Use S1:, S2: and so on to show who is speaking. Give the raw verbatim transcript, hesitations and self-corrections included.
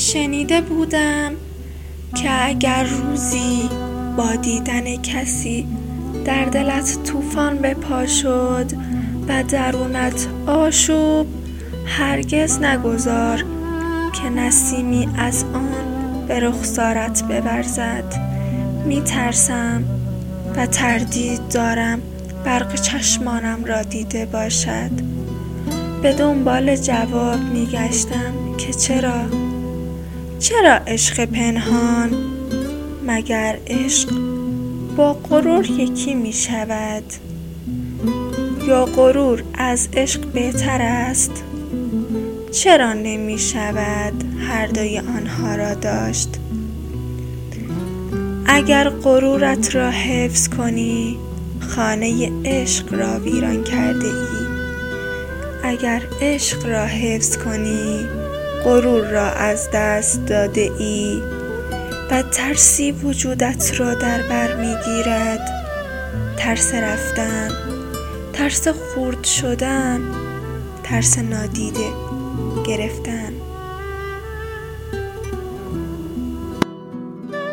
S1: شنیده بودم که اگر روزی با دیدن کسی در دلت طوفان به پا شد و درونت آشوب، هرگز نگذار که نسیمی از آن به رخسارت ببرزد. می ترسم و تردید دارم برق چشمانم را دیده باشد. به دنبال جواب می گشتم که چرا؟ چرا عشق پنهان؟ مگر عشق با غرور یکی می شود؟ یا غرور از عشق بهتر است؟ چرا نمی شود هر دوی آنها را داشت؟ اگر غرورت را حفظ کنی، خانه عشق را ویران کرده ای. اگر عشق را حفظ کنی، غرور را از دست داده ای. و ترسی وجودت را در بر می گیرد، ترس رفتن، ترس خرد شدن، ترس نادیده گرفتن.